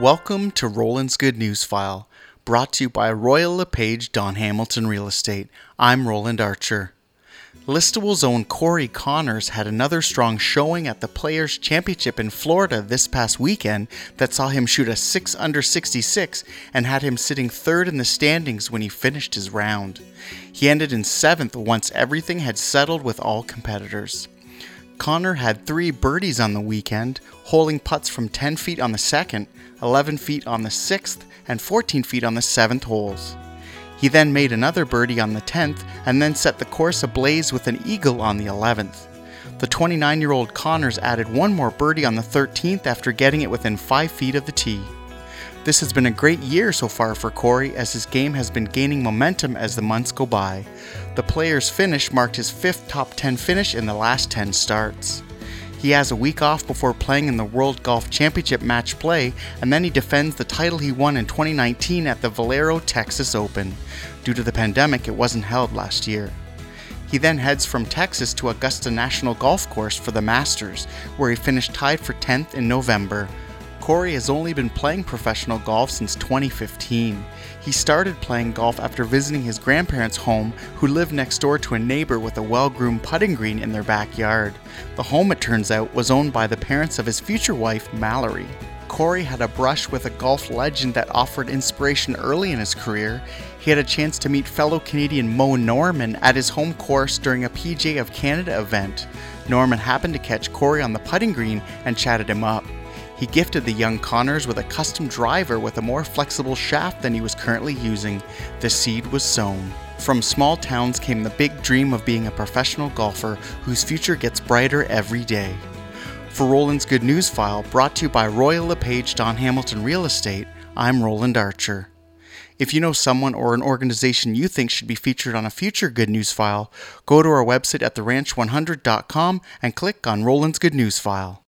Welcome to Roland's Good News File, brought to you by Royal LePage Don Hamilton Real Estate. I'm Roland Archer. Listable's own Corey Conners had another strong showing at the Players' Championship in Florida this past weekend that saw him shoot a 6 under 66 and had him sitting third in the standings when he finished his round. He ended in 7th once everything had settled with all competitors. Connor had 3 birdies on the weekend, holing putts from 10 feet on the 2nd, 11 feet on the 6th, and 14 feet on the 7th holes. He then made another birdie on the 10th and then set the course ablaze with an eagle on the 11th. The 29-year-old Conners added one more birdie on the 13th after getting it within 5 feet of the tee. This has been a great year so far for Corey as his game has been gaining momentum as the months go by. The Players' finish marked his 5th top 10 finish in the last 10 starts. He has a week off before playing in the World Golf Championship match play, and then he defends the title he won in 2019 at the Valero Texas Open. Due to the pandemic, it wasn't held last year. He then heads from Texas to Augusta National Golf Course for the Masters, where he finished tied for 10th in November. Corey has only been playing professional golf since 2015. He started playing golf after visiting his grandparents' home, who lived next door to a neighbor with a well-groomed putting green in their backyard. The home, it turns out, was owned by the parents of his future wife, Mallory. Corey had a brush with a golf legend that offered inspiration early in his career. He had a chance to meet fellow Canadian Mo Norman at his home course during a PGA of Canada event. Norman happened to catch Corey on the putting green and chatted him up. He gifted the young Conners with a custom driver with a more flexible shaft than he was currently using. The seed was sown. From small towns came the big dream of being a professional golfer whose future gets brighter every day. For Roland's Good News File, brought to you by Royal LePage Don Hamilton Real Estate, I'm Roland Archer. If you know someone or an organization you think should be featured on a future Good News File, go to our website at theranch100.com and click on Roland's Good News File.